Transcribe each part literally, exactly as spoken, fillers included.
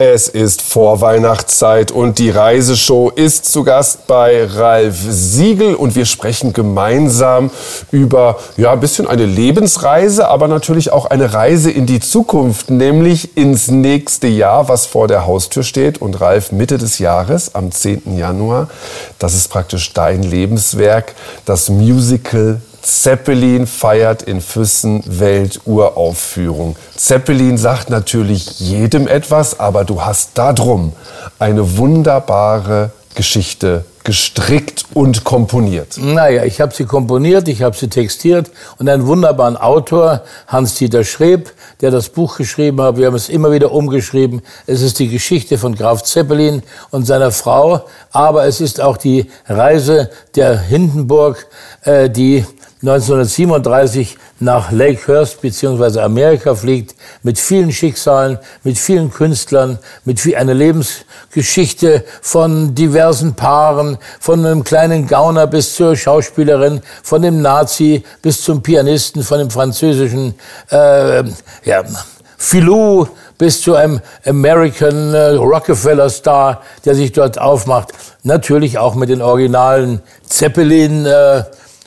Es ist Vorweihnachtszeit und die Reiseshow ist zu Gast bei Ralf Siegel und wir sprechen gemeinsam über ja, ein bisschen eine Lebensreise, aber natürlich auch eine Reise in die Zukunft, nämlich ins nächste Jahr, was vor der Haustür steht. Und Ralf, Mitte des Jahres, am zehnten Januar, das ist praktisch dein Lebenswerk, das Musical Zeppelin feiert in Füssen Welturaufführung. Zeppelin sagt natürlich jedem etwas, aber du hast darum eine wunderbare Geschichte gestrickt und komponiert. Naja, ich habe sie komponiert, ich habe sie textiert und einen wunderbaren Autor, Hans-Dieter Schreb, der das Buch geschrieben hat. Wir haben es immer wieder umgeschrieben. Es ist die Geschichte von Graf Zeppelin und seiner Frau, aber es ist auch die Reise der Hindenburg, äh, die neunzehnhundertsiebenunddreißig nach Lakehurst bzw. Amerika fliegt, mit vielen Schicksalen, mit vielen Künstlern, mit viel, einer Lebensgeschichte von diversen Paaren, von einem kleinen Gauner bis zur Schauspielerin, von dem Nazi bis zum Pianisten, von dem französischen äh, ja, Filou bis zu einem American äh, Rockefeller Star, der sich dort aufmacht. Natürlich auch mit den originalen Zeppelin äh,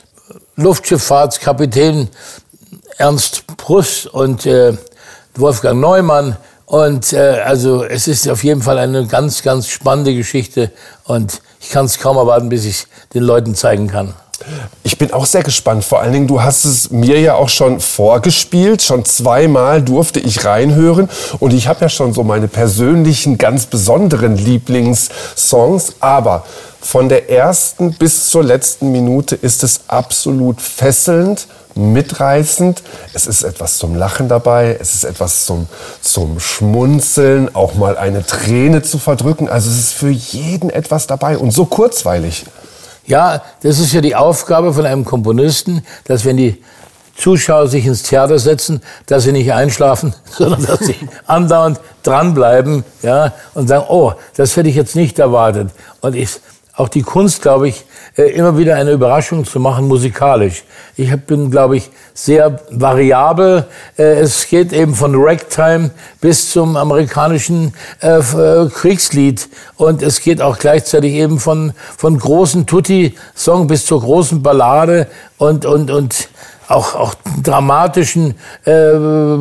Luftschifffahrtskapitän Ernst Pruss und äh, Wolfgang Neumann. Und äh, also es ist auf jeden Fall eine ganz, ganz spannende Geschichte. Und ich kann es kaum erwarten, bis ich den Leuten zeigen kann. Ich bin auch sehr gespannt. Vor allen Dingen, du hast es mir ja auch schon vorgespielt. Schon zweimal durfte ich reinhören. Und ich habe ja schon so meine persönlichen, ganz besonderen Lieblingssongs. Aber von der ersten bis zur letzten Minute ist es absolut fesselnd, mitreißend. Es ist etwas zum Lachen dabei, es ist etwas zum, zum Schmunzeln, auch mal eine Träne zu verdrücken. Also es ist für jeden etwas dabei und so kurzweilig. Ja, das ist ja die Aufgabe von einem Komponisten, dass wenn die Zuschauer sich ins Theater setzen, dass sie nicht einschlafen, sondern dass sie andauernd dranbleiben, ja, und sagen, oh, das hätte ich jetzt nicht erwartet. Und ich, auch die Kunst, glaube ich, immer wieder eine Überraschung zu machen, musikalisch. Ich bin, glaube ich, sehr variabel. Es geht eben von Ragtime bis zum amerikanischen äh, Kriegslied. Und es geht auch gleichzeitig eben von, von großen Tutti-Song bis zur großen Ballade und, und, und auch, auch dramatischen äh,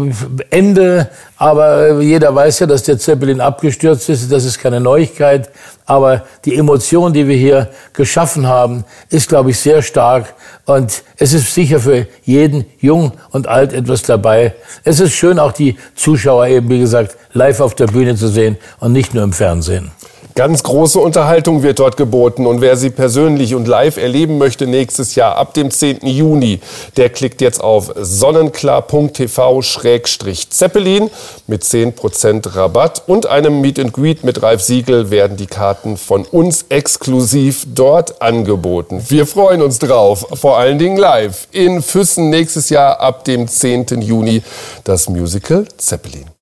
Ende. Aber jeder weiß ja, dass der Zeppelin abgestürzt ist. Das ist keine Neuigkeit. Aber die Emotion, die wir hier geschaffen haben, ist, glaube ich, sehr stark. Und es ist sicher für jeden, jung und alt, etwas dabei. Es ist schön, auch die Zuschauer eben, wie gesagt, live auf der Bühne zu sehen und nicht nur im Fernsehen. Ganz große Unterhaltung wird dort geboten. Und wer sie persönlich und live erleben möchte nächstes Jahr ab dem zehnten Juni, der klickt jetzt auf sonnenklar punkt t v schrägstrich Zeppelin. Mit zehn Prozent Rabatt und einem Meet and Greet mit Ralf Siegel werden die Karten von uns exklusiv dort angeboten. Wir freuen uns drauf, vor allen Dingen live in Füssen nächstes Jahr ab dem zehnten Juni das Musical Zeppelin.